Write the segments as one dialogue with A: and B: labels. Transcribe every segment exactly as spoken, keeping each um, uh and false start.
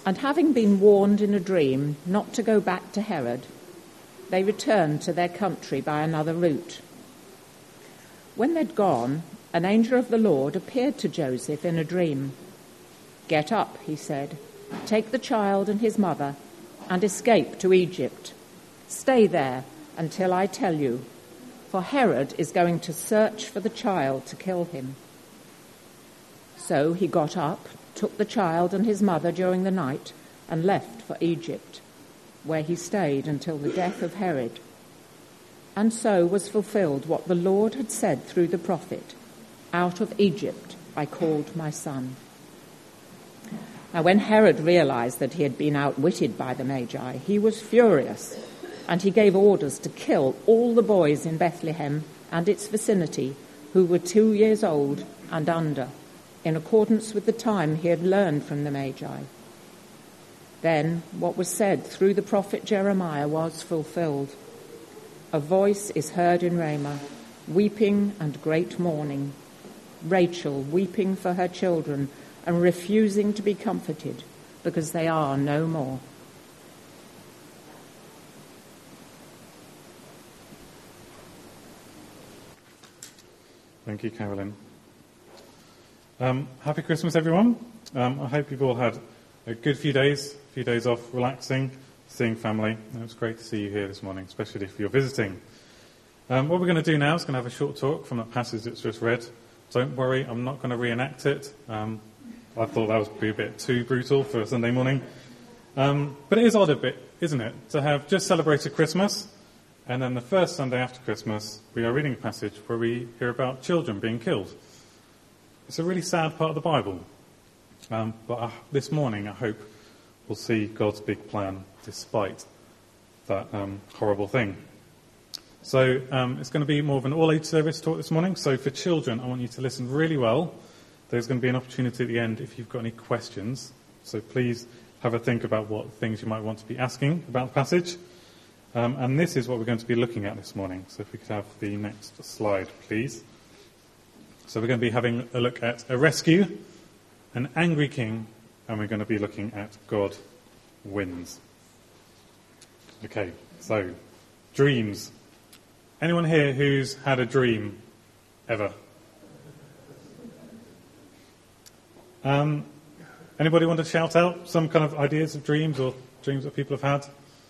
A: And having been warned in a dream not to go back to Herod, they returned to their country by another route. When they'd gone, an angel of the Lord appeared to Joseph in a dream. "Get up," he said, "take the child and his mother and escape to Egypt. Stay there until I tell you, for Herod is going to search for the child to kill him." So he got up, took the child and his mother during the night, and left for Egypt, where he stayed until the death of Herod. And so was fulfilled what the Lord had said through the prophet, "Out of Egypt I called my son." Now when Herod realized that he had been outwitted by the Magi, he was furious, and he gave orders to kill all the boys in Bethlehem and its vicinity who were two years old and under, in accordance with the time he had learned from the Magi. Then what was said through the prophet Jeremiah was fulfilled. "A voice is heard in Ramah, weeping and great mourning, Rachel weeping for her children and refusing to be comforted, because they are no more."
B: Thank you, Carolyn. Um, happy Christmas, everyone. Um, I hope you've all had a good few days, a few days off relaxing, seeing family. It was great to see you here this morning, especially if you're visiting. Um, what we're going to do now is going to have a short talk from that passage that's just read. Don't worry, I'm not going to reenact it. Um, I thought that would be a bit too brutal for a Sunday morning. Um, but it is odd a bit, isn't it, to have just celebrated Christmas, and then the first Sunday after Christmas, we are reading a passage where we hear about children being killed. It's a really sad part of the Bible. Um, but uh, this morning, I hope we'll see God's big plan despite that um, horrible thing. So um, it's going to be more of an all-age service talk this morning. So for children, I want you to listen really well. There's going to be an opportunity at the end if you've got any questions. So please have a think about what things you might want to be asking about the passage. Um, and this is what we're going to be looking at this morning. So if we could have the next slide, please. So we're going to be having a look at a rescue, an angry king, and we're going to be looking at God wins. Okay, so dreams. Anyone here who's had a dream ever? Um, anybody want to shout out some kind of ideas of dreams or dreams that people have had?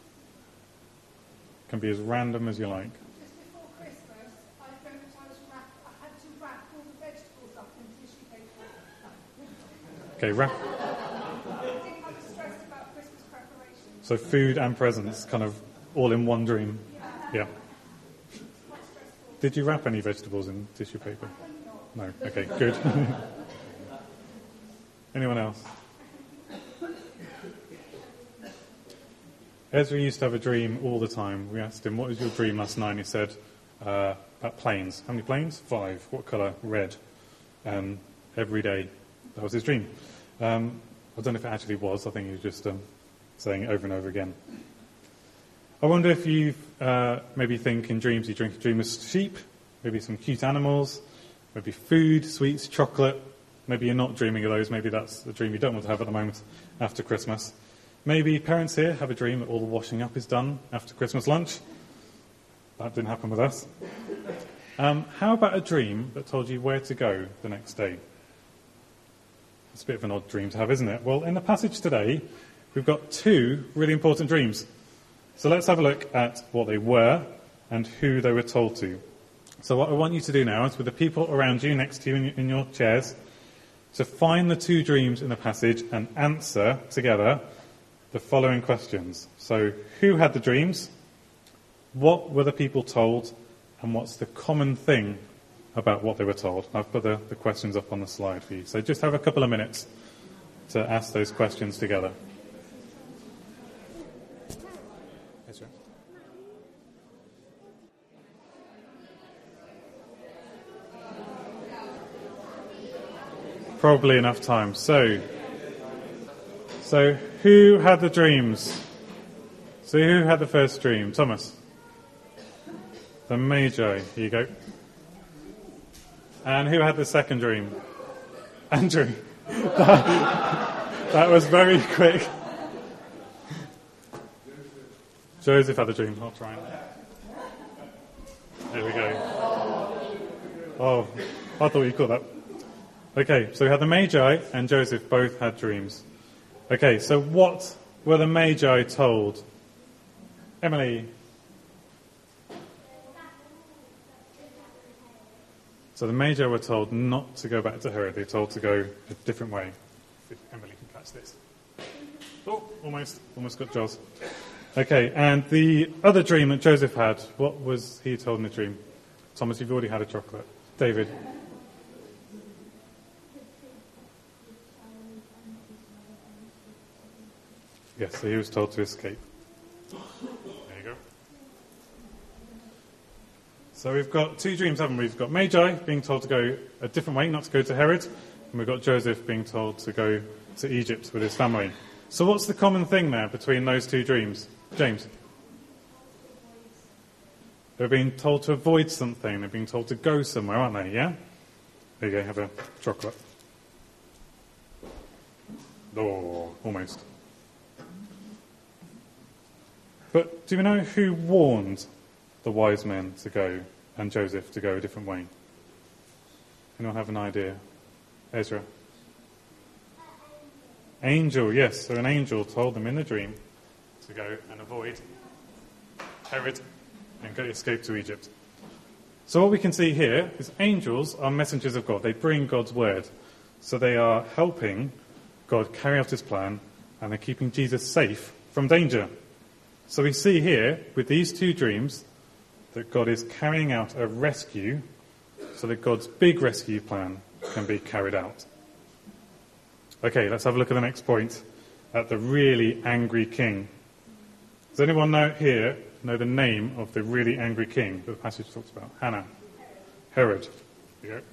B: Can be as random as you like.
C: Just before Christmas, I dreamt I was wrapped, I had to wrap all the vegetables up in tissue paper.
B: Okay, wrap.
C: I think I was stressed about Christmas preparation.
B: So food and presents kind of all in one dream. Yeah.
C: Quite stressful.
B: Did you wrap any vegetables in tissue paper? No. Okay, good. Anyone else? Ezra used to have a dream all the time. We asked him, "What was your dream last night?" And he said, uh, about planes. How many planes? Five. What colour? Red. Um, every day. That was his dream. Um, I don't know if it actually was. I think he was just um, saying it over and over again. I wonder if you uh, maybe think in dreams you drink a dream of sheep, maybe some cute animals, maybe food, sweets, chocolate. Maybe you're not dreaming of those. Maybe that's the dream you don't want to have at the moment after Christmas. Maybe parents here have a dream that all the washing up is done after Christmas lunch. That didn't happen with us. Um, how about a dream that told you where to go the next day? It's a bit of an odd dream to have, isn't it? Well, in the passage today, we've got two really important dreams. So let's have a look at what they were and who they were told to. So what I want you to do now is, with the people around you, next to you in your, in your chairs, to find the two dreams in the passage and answer together the following questions. So, who had the dreams? What were the people told? And what's the common thing about what they were told? I've put the, the questions up on the slide for you. So just have a couple of minutes to ask those questions together. Yes, sir. Probably enough time. So, so who had the dreams? So who had the first dream? Thomas. The Magi. Here you go. And who had the second dream? Andrew. that, that was very quick. Joseph had a dream. I'll try and... There we go. Oh, I thought you caught that. Okay, so we had the Magi and Joseph both had dreams. Okay, so what were the Magi told? Emily? So the Magi were told not to go back to Herod. They were told to go a different way. If Emily can catch this. Oh, almost, almost got Joz. Okay, and the other dream that Joseph had, what was he told in the dream? Thomas, you've already had a chocolate. David? Yes, so he was told to escape. There you go. So we've got two dreams, haven't we? We've got Magi being told to go a different way, not to go to Herod, and we've got Joseph being told to go to Egypt with his family. So what's the common thing there between those two dreams? James? They're being told to avoid something. They're being told to go somewhere, aren't they? Yeah? There you go, have a chocolate. Oh, almost. But do we know who warned the wise men to go and Joseph to go a different way? Anyone have an idea? Ezra? Angel, yes. So an angel told them in the dream to go and avoid Herod and go escape to Egypt. So what we can see here is angels are messengers of God. They bring God's word. So they are helping God carry out his plan, and they're keeping Jesus safe from danger. So we see here, with these two dreams, that God is carrying out a rescue so that God's big rescue plan can be carried out. Okay, let's have a look at the next point, at the really angry king. Does anyone know here know the name of the really angry king that the passage talks about? Hannah. Herod. There you go.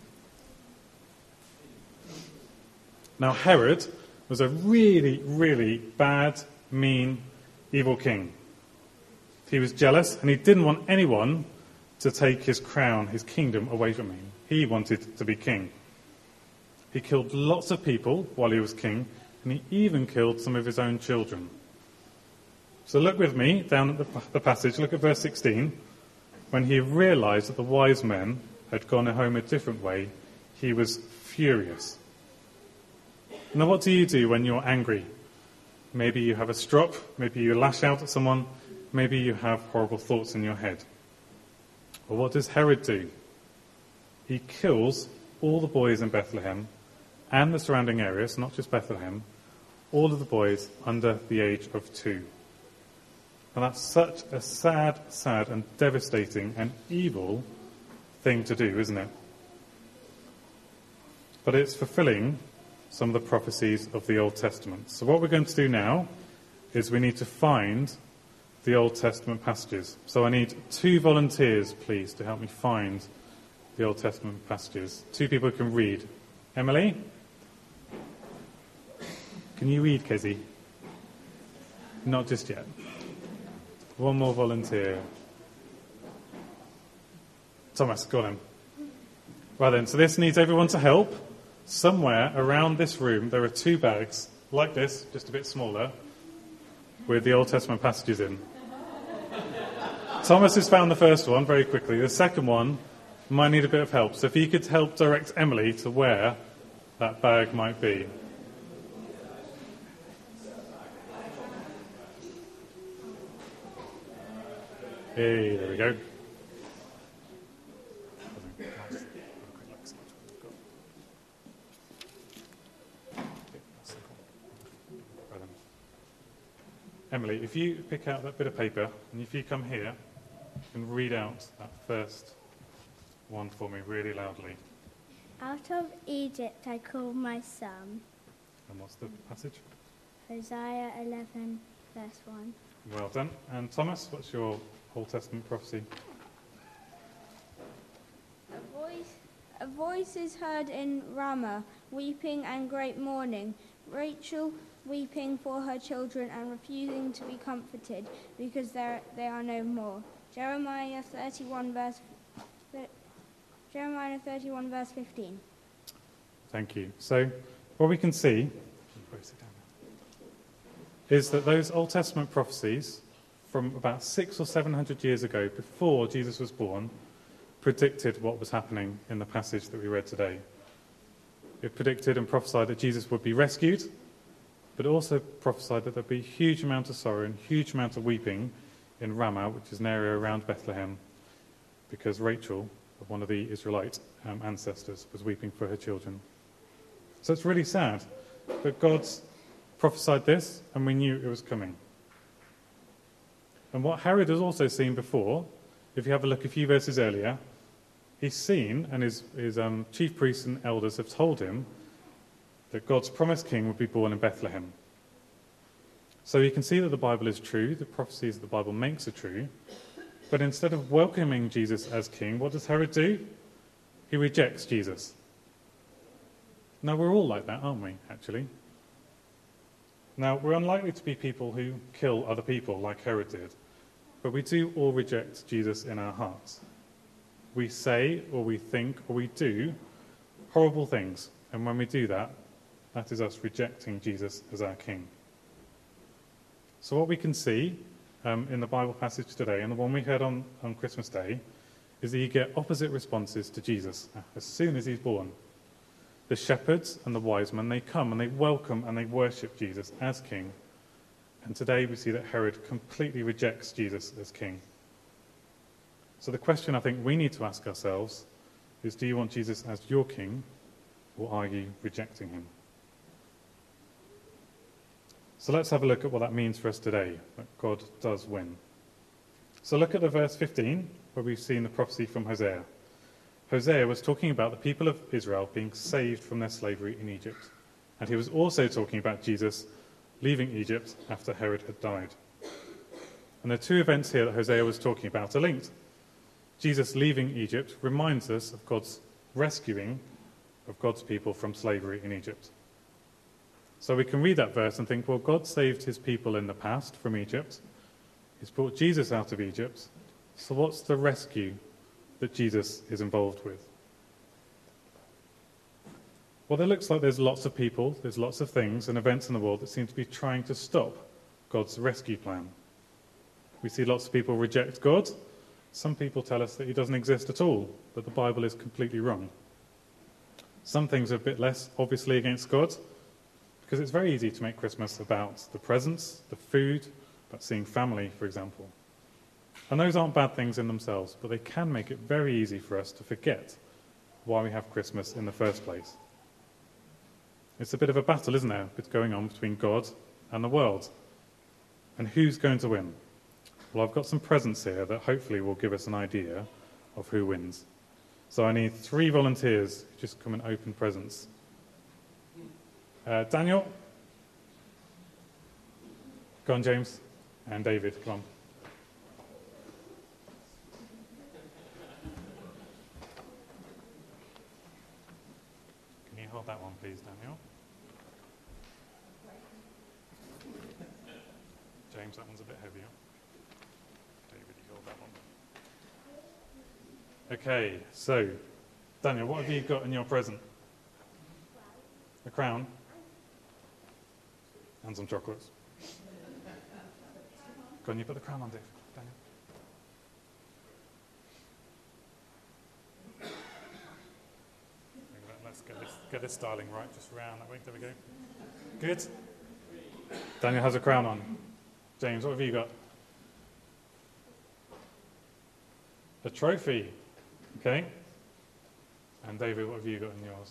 B: Now, Herod was a really, really bad, mean, evil king. He was jealous, and he didn't want anyone to take his crown, his kingdom, away from him. He wanted to be king. He killed lots of people while he was king, and he even killed some of his own children. So look with me down at the, the passage, look at verse sixteen. When he realized that the wise men had gone home a different way, he was furious. Now, what do you do when you're angry? Maybe you have a strop, maybe you lash out at someone, maybe you have horrible thoughts in your head. Well, what does Herod do? He kills all the boys in Bethlehem and the surrounding areas, not just Bethlehem, all of the boys under the age of two. And that's such a sad, sad and devastating and evil thing to do, isn't it? But it's fulfilling some of the prophecies of the Old Testament. So what we're going to do now is we need to find the Old Testament passages. So I need two volunteers, please, to help me find the Old Testament passages. Two people who can read. Emily? Can you read, Kezzy? Not just yet. One more volunteer. Thomas, go on then. Right then, so this needs everyone to help. Somewhere around this room there are two bags, like this, just a bit smaller, with the Old Testament passages in. Thomas has found the first one very quickly. The second one might need a bit of help. So if you could help direct Emily to where that bag might be. Hey, there we go. Emily, if you pick out that bit of paper, and if you come here, you can read out that first one for me really loudly.
D: Out of Egypt I called my son.
B: And what's the passage?
D: Hosea eleven, verse one.
B: Well done. And Thomas, what's your Old Testament prophecy?
E: A voice, a voice is heard in Ramah, weeping and great mourning. Rachel weeping for her children and refusing to be comforted because they are no more. Jeremiah thirty-one, verse Jeremiah thirty-one, verse fifteen.
B: Thank you. So, what we can see is that those Old Testament prophecies from about six or seven hundred years ago, before Jesus was born, predicted what was happening in the passage that we read today. It predicted and prophesied that Jesus would be rescued, but also prophesied that there'd be a huge amount of sorrow and a huge amount of weeping in Ramah, which is an area around Bethlehem, because Rachel, one of the Israelite um, ancestors, was weeping for her children. So it's really sad, but God's prophesied this, and we knew it was coming. And what Herod has also seen before, if you have a look a few verses earlier, he's seen, and his, his um, chief priests and elders have told him, that God's promised king would be born in Bethlehem. So you can see that the Bible is true, the prophecies that the Bible makes are true, but instead of welcoming Jesus as king, what does Herod do? He rejects Jesus. Now, we're all like that, aren't we, actually? Now, we're unlikely to be people who kill other people like Herod did, but we do all reject Jesus in our hearts. We say, or we think, or we do horrible things, and when we do that, that is us rejecting Jesus as our king. So what we can see um, in the Bible passage today, and the one we heard on, on Christmas Day, is that you get opposite responses to Jesus as soon as he's born. The shepherds and the wise men, they come and they welcome and they worship Jesus as king. And today we see that Herod completely rejects Jesus as king. So the question I think we need to ask ourselves is, do you want Jesus as your king, or are you rejecting him? So let's have a look at what that means for us today, that God does win. So look at the verse fifteen, where we've seen the prophecy from Hosea. Hosea was talking about the people of Israel being saved from their slavery in Egypt. And he was also talking about Jesus leaving Egypt after Herod had died. And the two events here that Hosea was talking about are linked. Jesus leaving Egypt reminds us of God's rescuing of God's people from slavery in Egypt. So we can read that verse and think, well, God saved his people in the past from Egypt. He's brought Jesus out of Egypt. So what's the rescue that Jesus is involved with? Well, it looks like there's lots of people, there's lots of things and events in the world that seem to be trying to stop God's rescue plan. We see lots of people reject God. Some people tell us that he doesn't exist at all, that the Bible is completely wrong. Some things are a bit less obviously against God, because it's very easy to make Christmas about the presents, the food, about seeing family, for example. And those aren't bad things in themselves, but they can make it very easy for us to forget why we have Christmas in the first place. It's a bit of a battle, isn't there, that's going on between God and the world. And who's going to win? Well, I've got some presents here that hopefully will give us an idea of who wins. So I need three volunteers who just come and open presents. Uh, Daniel? Go on, James. And David, come on. Can you hold that one, please, Daniel? James, that one's a bit heavier. David, you hold that one. Okay, so, Daniel, what have you got in your present? A crown? And some chocolates. Go on, you put the crown on, Dave. Daniel. Let's get this, get this styling right, just round that way. There we go. Good. Daniel has a crown on. James, what have you got? A trophy. Okay. And David, what have you got in yours?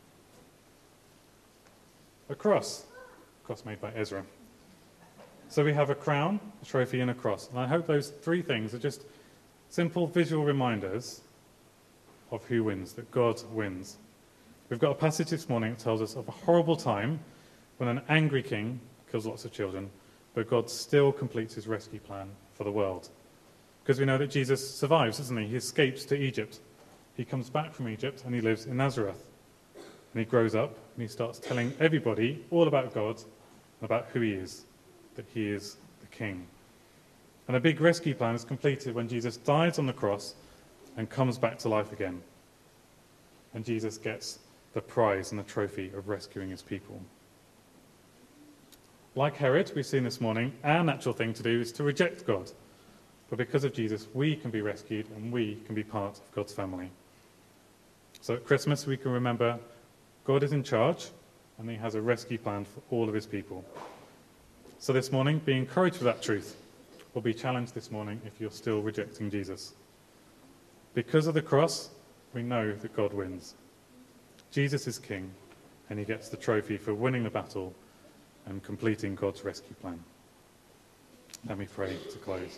B: A cross. A cross made by Ezra. So we have a crown, a trophy, and a cross. And I hope those three things are just simple visual reminders of who wins, that God wins. We've got a passage this morning that tells us of a horrible time when an angry king kills lots of children, but God still completes his rescue plan for the world. Because we know that Jesus survives, doesn't he? He escapes to Egypt. He comes back from Egypt and he lives in Nazareth. And he grows up and he starts telling everybody all about God and about who he is, that he is the king. And a big rescue plan is completed when Jesus dies on the cross and comes back to life again. And Jesus gets the prize and the trophy of rescuing his people. Like Herod, we've seen this morning, our natural thing to do is to reject God. But because of Jesus, we can be rescued and we can be part of God's family. So at Christmas, we can remember God is in charge and he has a rescue plan for all of his people. So this morning, be encouraged with that truth, or be challenged this morning if you're still rejecting Jesus. Because of the cross, we know that God wins. Jesus is king, and he gets the trophy for winning the battle and completing God's rescue plan. Let me pray to close.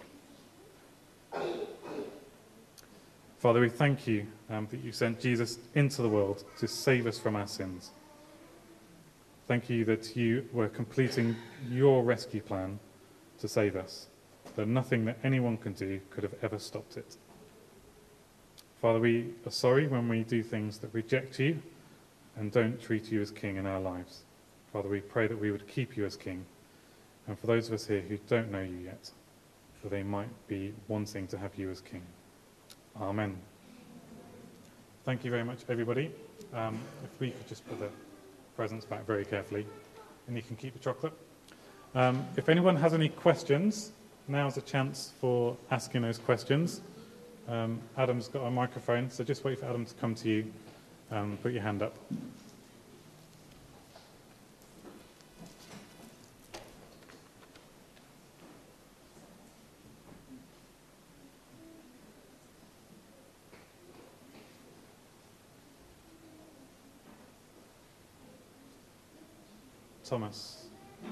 B: Father, we thank you um, that you sent Jesus into the world to save us from our sins. Thank you that you were completing your rescue plan to save us, that nothing that anyone can do could have ever stopped it. Father, we are sorry when we do things that reject you and don't treat you as king in our lives. Father, we pray that we would keep you as king, and for those of us here who don't know you yet, that they might be wanting to have you as king. Amen. Thank you very much, everybody. Um, if we could just put the presents back very carefully, and you can keep the chocolate. Um, if anyone has any questions, now's a chance for asking those questions. Um, Adam's got a microphone, so just wait for Adam to come to you. Um, put your hand up. Thomas.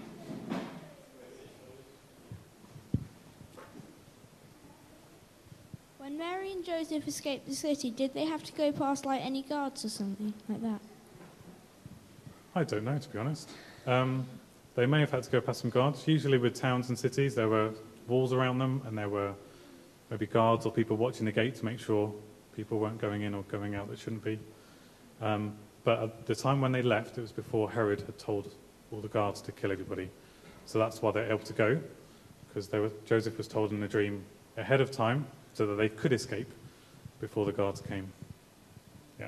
E: When Mary and Joseph escaped the city, did they have to go past like any guards or something like that?
B: I don't know, to be honest. Um, they may have had to go past some guards. Usually with towns and cities, there were walls around them, and there were maybe guards or people watching the gate to make sure people weren't going in or going out that shouldn't be. Um, but at the time when they left, it was before Herod had told all the guards to kill everybody. So that's why they're able to go, because they were, Joseph was told in a dream ahead of time so that they could escape before the guards came. Yeah.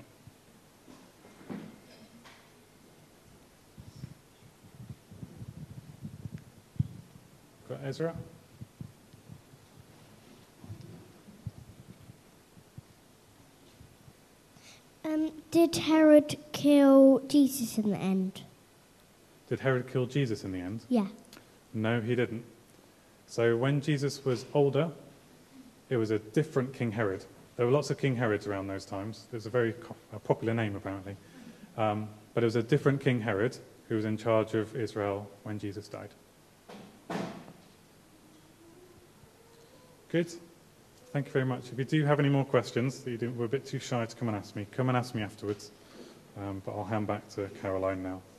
B: Got Ezra?
D: Um, did Herod kill Jesus in the end?
B: Did Herod kill Jesus in the end?
D: Yeah.
B: No, he didn't. So when Jesus was older, it was a different King Herod. There were lots of King Herods around those times. There's a very co- a popular name, apparently. Um, but it was a different King Herod who was in charge of Israel when Jesus died. Good. Thank you very much. If you do have any more questions that you didn't, were a bit too shy to come and ask me, come and ask me afterwards. Um, but I'll hand back to Caroline now.